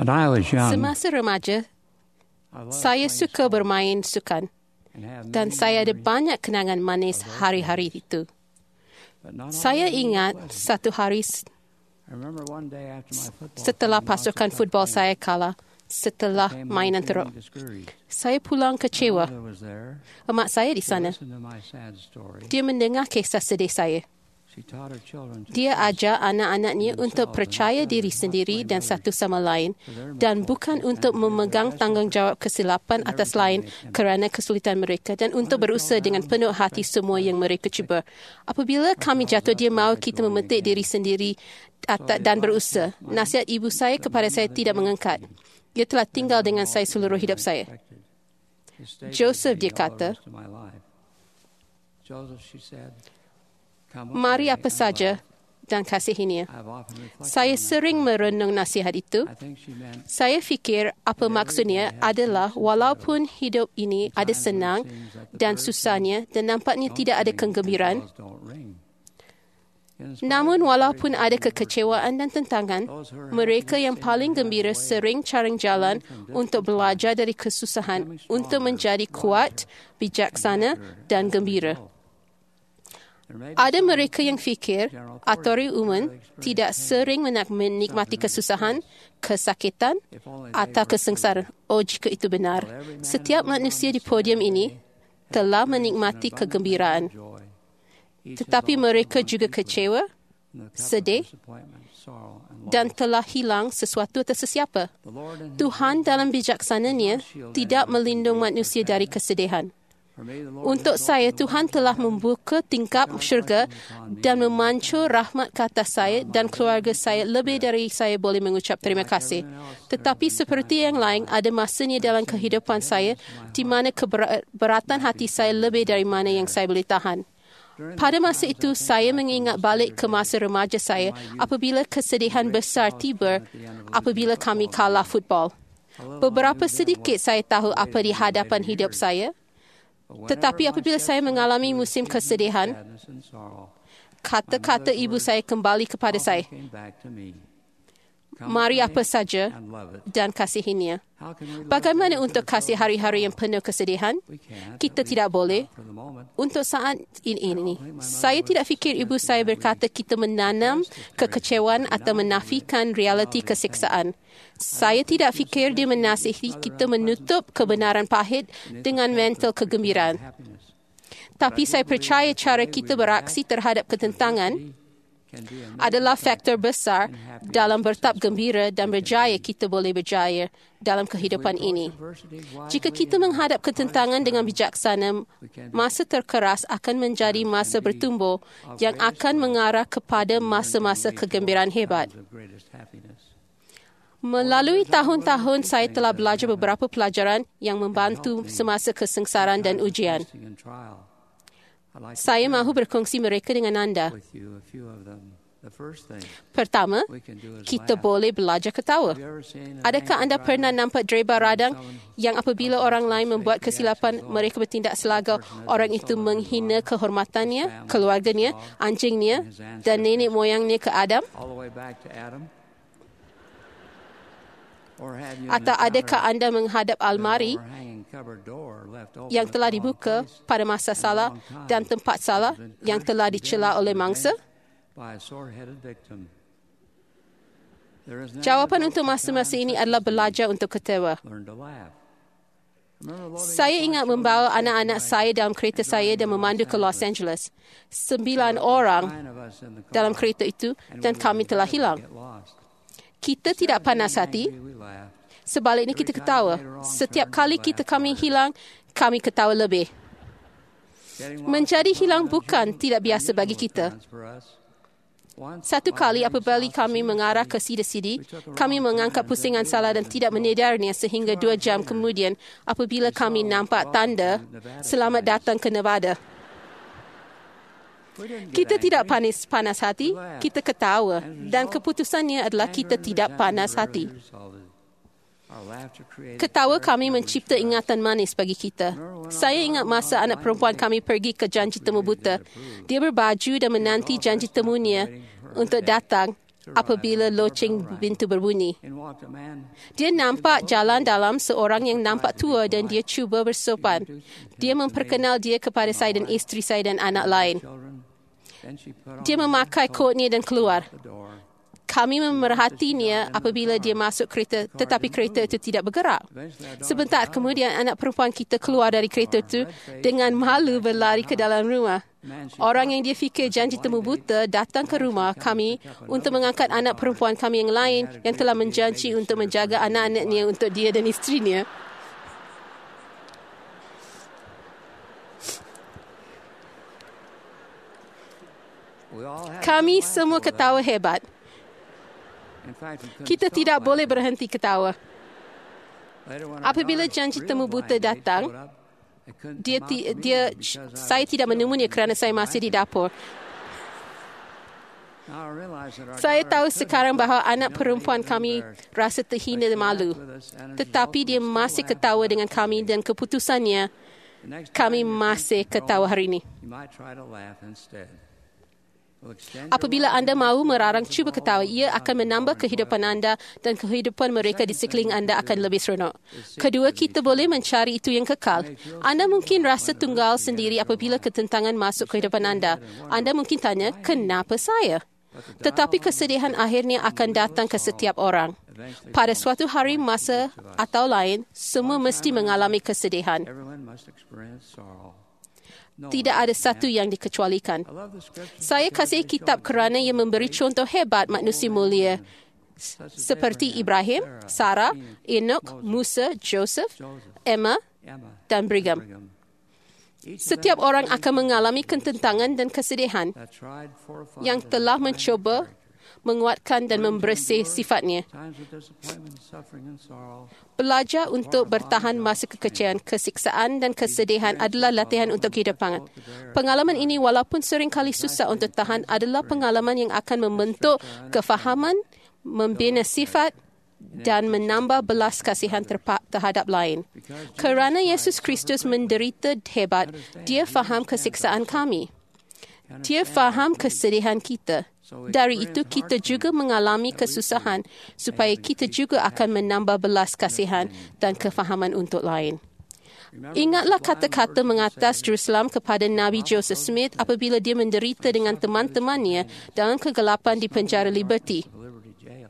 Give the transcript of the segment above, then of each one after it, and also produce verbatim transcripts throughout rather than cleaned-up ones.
When I was young, Semasa remaja, saya suka bermain sukan dan saya ada banyak kenangan manis hari-hari itu. Saya ingat satu hari setelah pasukan futbol saya kalah setelah mainan teruk. Saya pulang kecewa. Emak saya di sana. Dia mendengar kisah sedih saya. Dia ajar anak-anaknya untuk percaya diri sendiri dan satu sama lain dan bukan untuk memegang tanggungjawab kesilapan atas lain kerana kesulitan mereka dan untuk berusaha dengan penuh hati semua yang mereka cuba. Apabila kami jatuh, dia mahu kita memetik diri sendiri dan berusaha. Nasihat ibu saya kepada saya tidak mengangkat. Dia telah tinggal dengan saya seluruh hidup saya. Joseph, dia kata, mari apa saja dan kasihinya. Saya sering merenung nasihat itu. Saya fikir apa maksudnya adalah walaupun hidup ini ada senang dan susahnya dan nampaknya tidak ada kegembiraan, namun walaupun ada kekecewaan dan tentangan, mereka yang paling gembira sering cari jalan untuk belajar dari kesusahan untuk menjadi kuat, bijaksana dan gembira. Ada mereka yang fikir autori umum tidak sering menikmati kesusahan, kesakitan atau kesengsaraan. Oh, jika itu benar, setiap manusia di podium ini telah menikmati kegembiraan. Tetapi mereka juga kecewa, sedih dan telah hilang sesuatu atau sesiapa. Tuhan dalam bijaksananya tidak melindungi manusia dari kesedihan. Untuk saya, Tuhan telah membuka tingkap syurga dan memancur rahmat ke atas saya dan keluarga saya lebih dari saya boleh mengucap terima kasih. Tetapi seperti yang lain, ada masanya dalam kehidupan saya di mana keberatan hati saya lebih dari mana yang saya boleh tahan. Pada masa itu, saya mengingat balik ke masa remaja saya apabila kesedihan besar tiba apabila kami kalah futbol. Beberapa sedikit saya tahu apa di hadapan hidup saya. Tetapi apabila saya mengalami musim kesedihan, kata-kata ibu saya kembali kepada saya. Mari apa saja dan kasihinya. Bagaimana untuk kasih hari-hari yang penuh kesedihan? Kita tidak boleh. Untuk saat ini, ini, saya tidak fikir ibu saya berkata kita menanam kekecewaan atau menafikan realiti kesiksaan. Saya tidak fikir dia menasihi kita menutup kebenaran pahit dengan mental kegembiraan. Tapi saya percaya cara kita beraksi terhadap ketentangan adalah faktor besar dalam bertap gembira dan berjaya kita boleh berjaya dalam kehidupan ini. Jika kita menghadap ketentangan dengan bijaksana, masa terkeras akan menjadi masa bertumbuh yang akan mengarah kepada masa-masa kegembiraan hebat. Melalui tahun-tahun, saya telah belajar beberapa pelajaran yang membantu semasa kesengsaraan dan ujian. Saya mahu berkongsi mereka dengan anda. Pertama, kita boleh belajar ketawa. Adakah anda pernah nampak dreba radang yang apabila orang lain membuat kesilapan, mereka bertindak selagau orang itu menghina kehormatannya, keluarganya, anjingnya dan nenek moyangnya ke Adam? Atau adakah anda menghadap almari yang telah dibuka pada masa salah dan tempat salah yang telah dicela oleh mangsa? Jawapan untuk masa-masa ini adalah belajar untuk ketawa. Saya ingat membawa anak-anak saya dalam kereta saya dan memandu ke Los Angeles. Sembilan orang dalam kereta itu dan kami telah hilang. Kita tidak panas hati. Sebaliknya kita ketawa. Setiap kali kita kami hilang, kami ketawa lebih. Menjadi hilang bukan tidak biasa bagi kita. Satu kali apabila kami mengarah ke Sidi-Sidi, kami mengangkat pusingan salah dan tidak menedarnya sehingga dua jam kemudian apabila kami nampak tanda selamat datang ke Nevada. Kita tidak panas, panas hati, kita ketawa dan keputusannya adalah kita tidak panas hati. Ketawa kami mencipta ingatan manis bagi kita. Saya ingat masa anak perempuan kami pergi ke janji temu buta. Dia berbaju dan menanti janji temunya untuk datang apabila loceng pintu berbunyi. In walked a man Dia nampak jalan dalam seorang yang nampak tua dan dia cuba bersopan. Dia memperkenal dia kepada saya dan isteri saya dan anak lain. children. Then she put on Dia memakai kotnya dan keluar. the door. Kami memerhatinya apabila dia masuk kereta, tetapi kereta itu tidak bergerak. Sebentar kemudian anak perempuan kita keluar dari kereta itu dengan malu berlari ke dalam rumah. Orang yang dia fikir janji temu buta datang ke rumah kami untuk mengangkat anak perempuan kami yang lain yang telah menjanji untuk menjaga anak-anaknya untuk dia dan isterinya. We all had Kami to laugh semua over that. ketawa hebat. In fact, we couldn't Kita stop tidak laughing. boleh berhenti ketawa. Later, when our Apabila daughter's janji real temu blind buta date datang, showed up, I couldn't Dia, come out ti- to meet dia, her because I saya was tidak still menemuinya in kerana saya masih di dapur. Now I realize that our Saya daughter tahu could sekarang have bahawa been anak perempuan humiliated kami and embarrassed, rasa but terhina she dan malu. laughed with us, and as a Tetapi result, dia we still masih laugh ketawa about dengan it kami today. dan keputusannya The next kami time you masih think you're ketawa grown, hari ini. you might try to laugh instead. We'll extend your Apabila life anda and mahu make merarang the cuba world ketawa, around ia you akan menambah more kehidupan enjoyable. anda dan kehidupan mereka di sekeliling anda akan lebih seronok. Kedua, kita boleh mencari itu yang kekal. Anda mungkin rasa tunggal sendiri apabila ketentangan masuk kehidupan anda. Anda mungkin tanya, kenapa saya? Tetapi kesedihan akhirnya akan datang ke setiap orang. Pada suatu hari, masa atau lain, semua mesti mengalami kesedihan. Everyone must experience sorrow. No Tidak one ada can. satu yang dikecualikan. I love the scriptures Saya because kasih they kitab show kerana ia examples of memberi great contoh hebat manusia mulia such as seperti Abraham, Ibrahim, Sarah, Enoch, Musa, Joseph, Joseph, Emma, Emma, dan Brigham. Brigham. Each of Setiap them orang experienced akan mengalami ketentangan dan kesedihan that tried, fortified, yang and telah refined mencoba character. menguatkan dan membersih sifatnya. Times of disappointment, suffering, and sorrow. Belajar untuk bertahan masa kekecewaan, kesiksaan dan kesedihan adalah latihan untuk kehidupan. Pengalaman ini walaupun seringkali susah untuk tahan adalah pengalaman yang akan membentuk kefahaman, membina sifat dan menambah belas kasihan terpa- terhadap lain. Kerana Yesus Kristus menderita hebat, dia faham kesiksaan kami. Dia faham kesedihan kita. Dari itu kita juga mengalami kesusahan supaya kita juga akan menambah belas kasihan dan kefahaman untuk lain. Ingatlah kata-kata mengatas Jerusalem kepada Nabi Joseph Smith apabila dia menderita dengan teman-temannya dalam kegelapan di penjara Liberty. Liberty Jail.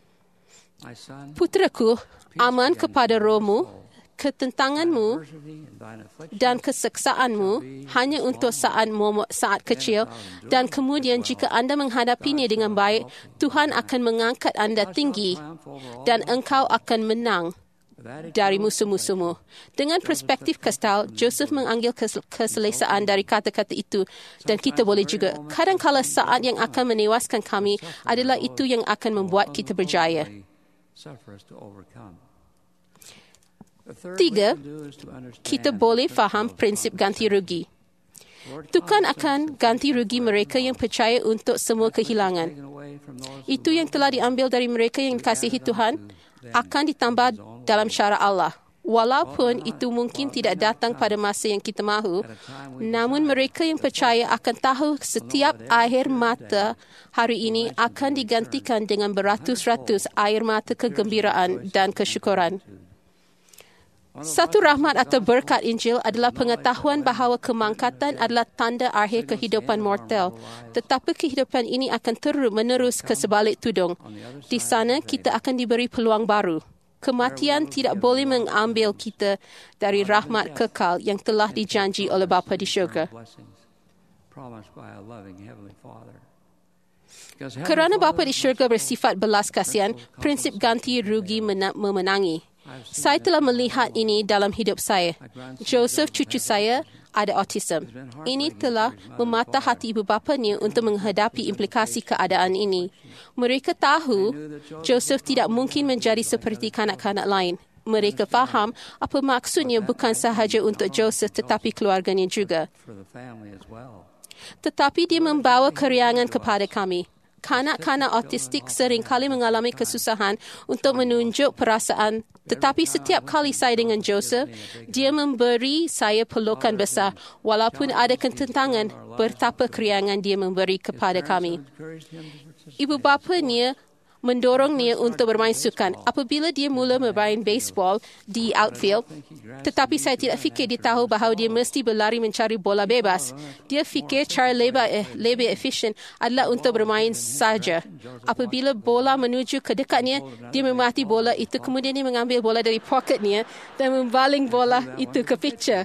My son, Putraku, aman kepada rohmu, ketentanganmu adversity and thine affliction, dan keseksaanmu hanya untuk saat momok saat kecil dan kemudian jika anda menghadapinya dengan baik, Tuhan akan mengangkat anda tinggi dan engkau akan menang dari musuh-musuhmu. Dengan perspektif kristal, Joseph mengambil kes- keselesaan dari kata-kata itu dan kita boleh juga. Kadang-kala saat yang akan menewaskan kami adalah itu yang akan membuat kita berjaya. suffer us to overcome. The third Tiga, we can do is to understand kita the boleh principle faham of prinsip ganti rugi. Lord Tuhan promises akan that ganti rugi mereka yang percaya untuk semua kehilangan. taken away from those who Itu yang telah diambil dari mereka yang dikasihi Tuhan akan ditambah dalam cara Allah. Walaupun itu mungkin tidak datang pada masa yang kita mahu, namun mereka yang percaya akan tahu setiap air mata hari ini akan digantikan dengan beratus-ratus air mata kegembiraan dan kesyukuran. Satu rahmat atau berkat Injil adalah pengetahuan bahawa kemangkatan adalah tanda akhir kehidupan mortal. Tetapi kehidupan ini akan terus-menerus ke sebalik tudung. Di sana kita akan diberi peluang baru. Kematian tidak boleh mengambil kita dari rahmat kekal yang telah dijanji oleh Bapa di syurga. blessings promised by a loving Heavenly Father. Because Kerana Heavenly Bapa Father di syurga bersifat belas kasihan, prinsip ganti rugi mena- memenangi. Saya telah melihat ini dalam hidup saya. Joseph, cucu saya, ada autism. Ini telah mematah hati ibu bapanya untuk menghadapi implikasi keadaan ini. Mereka tahu Joseph tidak mungkin menjadi seperti kanak-kanak lain. Mereka faham apa maksudnya bukan sahaja untuk Joseph tetapi keluarganya juga. for the family as well. Tetapi dia membawa keriangan kepada kami. Kanak-kanak autistik seringkali mengalami kesusahan untuk menunjuk perasaan, tetapi setiap kali saya dengan Joseph, dia memberi saya pelukan besar. Walaupun ada ketentangan, betapa keriangan dia memberi kepada kami. Ibu bapanya mendorongnya untuk bermain sukan. Apabila dia mula bermain baseball di outfield, tetapi saya tidak fikir dia tahu bahawa dia mesti berlari mencari bola bebas. Dia fikir cara lebih, eh, lebih efisien adalah untuk bermain saja. Apabila bola menuju ke dekatnya, dia memati bola itu, kemudian dia mengambil bola dari pocketnya dan membaling bola itu ke pitcher.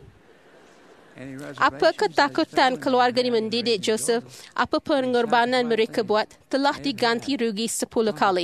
Apa ketakutan keluarga ini mendidik Joseph, apa pengorbanan mereka buat, telah diganti rugi sepuluh kali.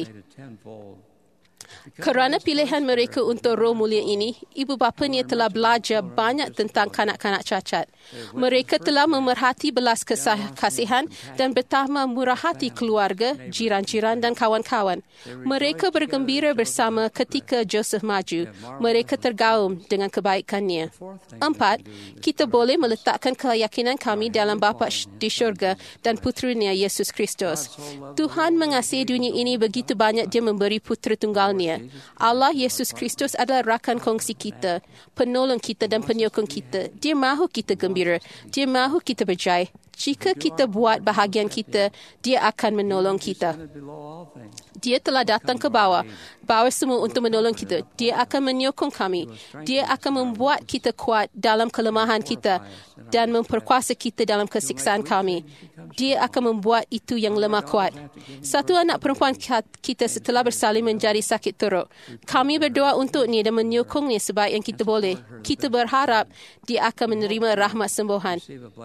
Kerana pilihan mereka untuk roh mulia ini, ibu bapanya telah belajar banyak tentang kanak-kanak cacat. Mereka telah memerhati belas kasihan dan bertambah murah hati keluarga, jiran-jiran dan kawan-kawan. Mereka bergembira bersama ketika Joseph maju. Mereka tergaum dengan kebaikannya. Empat, kita boleh meletakkan keyakinan kami dalam Bapa di syurga dan putranya Yesus Kristus. Tuhan mengasihi dunia ini begitu banyak dia memberi putera tunggalnya. Allah Yesus Kristus adalah rakan kongsi kita, penolong kita dan penyokong kita. Dia mahu kita gembira. Dia mahu kita berjaya. Jika kita buat bahagian kita, dia akan menolong kita. Dia telah datang ke bawah, bawah semua untuk menolong kita. Dia akan menyokong kami. Dia akan membuat kita kuat dalam kelemahan kita dan memperkuasa kita dalam kesiksaan kami. Dia akan membuat itu yang lemah kuat. Satu anak perempuan kita setelah bersalin menjadi sakit teruk. Kami berdoa untuknya dan menyokongnya sebaik yang kita boleh. Kita berharap dia akan menerima rahmat sembuhan.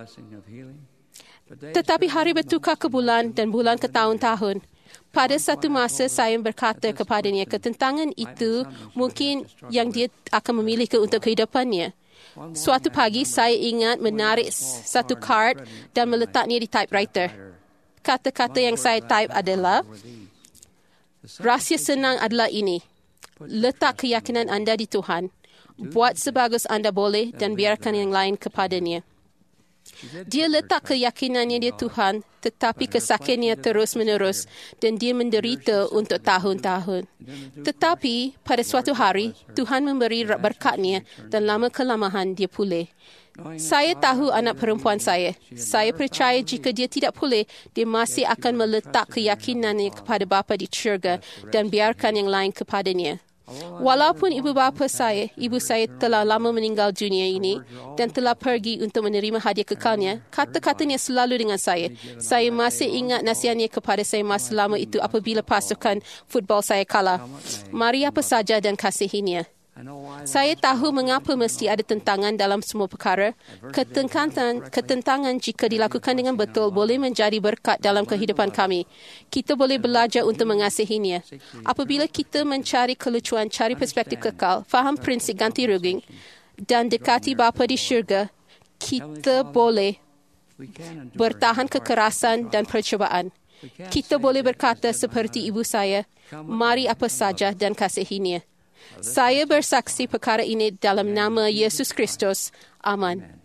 Tetapi hari bertukar ke bulan dan bulan ke tahun-tahun. Pada satu masa saya berkata kepadanya, ketentangan itu mungkin yang dia akan memilih untuk kehidupannya. Suatu pagi saya ingat menarik satu kad dan meletaknya di typewriter. Kata-kata yang saya type adalah, rahsia senang adalah ini. Letak keyakinan anda di Tuhan. Buat sebagus anda boleh dan biarkan yang lain kepadanya. Dia letak keyakinannya di Tuhan, tetapi kesakiannya terus-menerus dan dia menderita untuk tahun-tahun. Tetapi pada suatu hari, Tuhan memberi berkatnya dan lama-kelamaan dia pulih. Saya tahu anak perempuan saya. Saya percaya jika dia tidak pulih, dia masih akan meletak keyakinannya kepada Bapa di syurga dan biarkan yang lain kepadanya. Walaupun ibu bapa saya, ibu saya telah lama meninggal dunia ini dan telah pergi untuk menerima hadiah kekalnya, kata-katanya selalu dengan saya. Saya masih ingat nasihatnya kepada saya masa lama itu apabila pasukan futbol saya kalah. Mari apa saja dan kasihinya. Saya tahu mengapa mesti ada tentangan dalam semua perkara. Ketentangan, ketentangan jika dilakukan dengan betul boleh menjadi berkat dalam kehidupan kami. Kita boleh belajar untuk mengasihinya. Apabila kita mencari kelucuan, cari perspektif kekal, faham prinsip ganti rugi dan dekati Bapa di syurga, kita boleh bertahan kekerasan dan percubaan. Kita boleh berkata seperti ibu saya, mari apa saja dan kasihinya. Saya bersaksi perkara ini dalam nama Yesus Kristus. Amin.